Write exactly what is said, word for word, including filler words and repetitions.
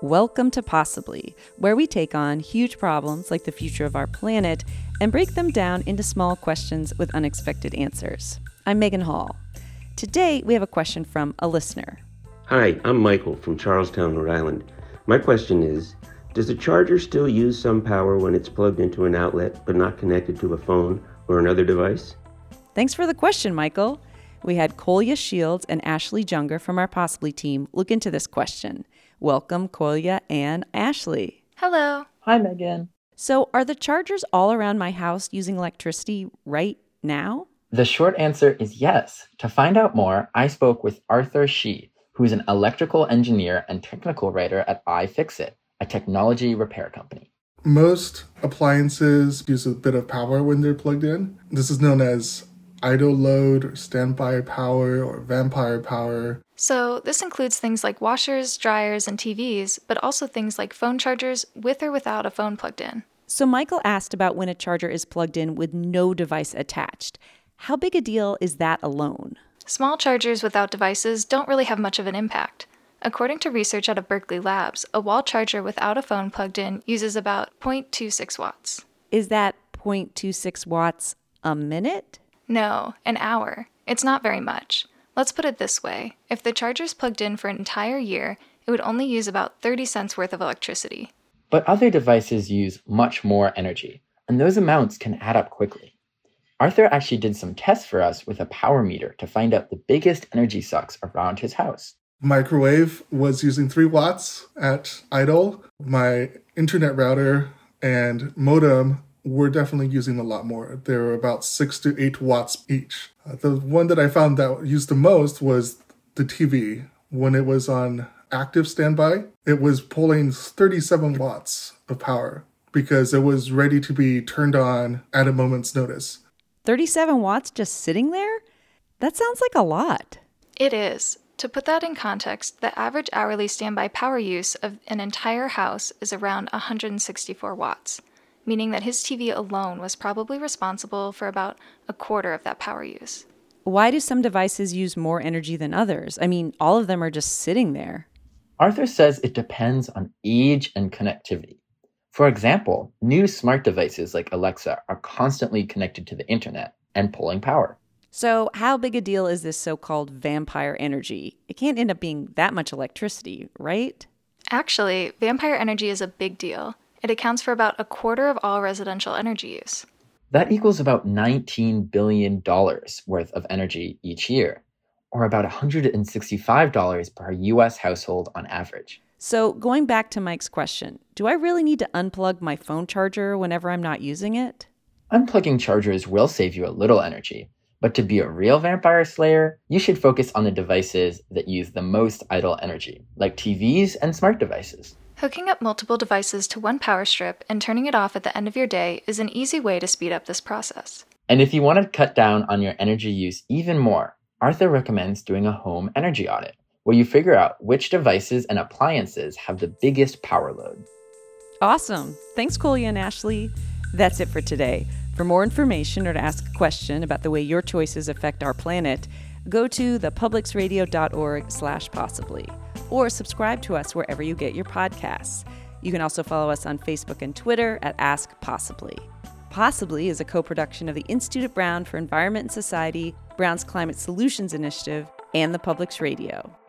Welcome to Possibly, where we take on huge problems like the future of our planet and break them down into small questions with unexpected answers. I'm Megan Hall. Today, we have a question from a listener. Hi, I'm Michael from Charlestown, Rhode Island. My question is, does a charger still use some power when it's plugged into an outlet but not connected to a phone or another device? Thanks for the question, Michael. We had Kolya Shields and Ashley Junger from our Possibly team look into this question. Welcome, Kolya and Ashley. Hello. Hi, Megan. So are the chargers all around my house using electricity right now? The short answer is yes. To find out more, I spoke with Arthur Shi, who is an electrical engineer and technical writer at iFixit, a technology repair company. Most appliances use a bit of power when they're plugged in. This is known as idle load or standby power or vampire power. So this includes things like washers, dryers, and T Vs, but also things like phone chargers with or without a phone plugged in. So Michael asked about when a charger is plugged in with no device attached. How big a deal is that alone? Small chargers without devices don't really have much of an impact. According to research out of Berkeley Labs, a wall charger without a phone plugged in uses about zero point two six watts. Is that zero point two six watts a minute? No, an hour. It's not very much. Let's put it this way. If the charger's plugged in for an entire year, it would only use about thirty cents worth of electricity. But other devices use much more energy, and those amounts can add up quickly. Arthur actually did some tests for us with a power meter to find out the biggest energy sucks around his house. Microwave was using three watts at idle. My internet router and modem were definitely using a lot more. They were about six to eight watts each. Uh, the one that I found that used the most was the T V. When it was on active standby, it was pulling thirty-seven watts of power because it was ready to be turned on at a moment's notice. thirty-seven watts just sitting there? That sounds like a lot. It is. To put that in context, the average hourly standby power use of an entire house is around one hundred sixty-four watts, meaning that his T V alone was probably responsible for about a quarter of that power use. Why do some devices use more energy than others? I mean, all of them are just sitting there. Arthur says it depends on age and connectivity. For example, new smart devices like Alexa are constantly connected to the internet and pulling power. So how big a deal is this so-called vampire energy? It can't end up being that much electricity, right? Actually, vampire energy is a big deal. It accounts for about a quarter of all residential energy use. That equals about nineteen billion dollars worth of energy each year, or about one hundred sixty-five dollars per U S household on average. So going back to Mike's question, do I really need to unplug my phone charger whenever I'm not using it? Unplugging chargers will save you a little energy, but to be a real vampire slayer, you should focus on the devices that use the most idle energy, like T Vs and smart devices. Hooking up multiple devices to one power strip and turning it off at the end of your day is an easy way to speed up this process. And if you want to cut down on your energy use even more, Arthur recommends doing a home energy audit, where you figure out which devices and appliances have the biggest power load. Awesome. Thanks, Kolya and Ashley. That's it for today. For more information or to ask a question about the way your choices affect our planet, go to thepublicsradio.org slash possibly or subscribe to us wherever you get your podcasts. You can also follow us on Facebook and Twitter at Ask Possibly. Possibly is a co-production of the Institute at Brown for Environment and Society, Brown's Climate Solutions Initiative, and the Publics Radio.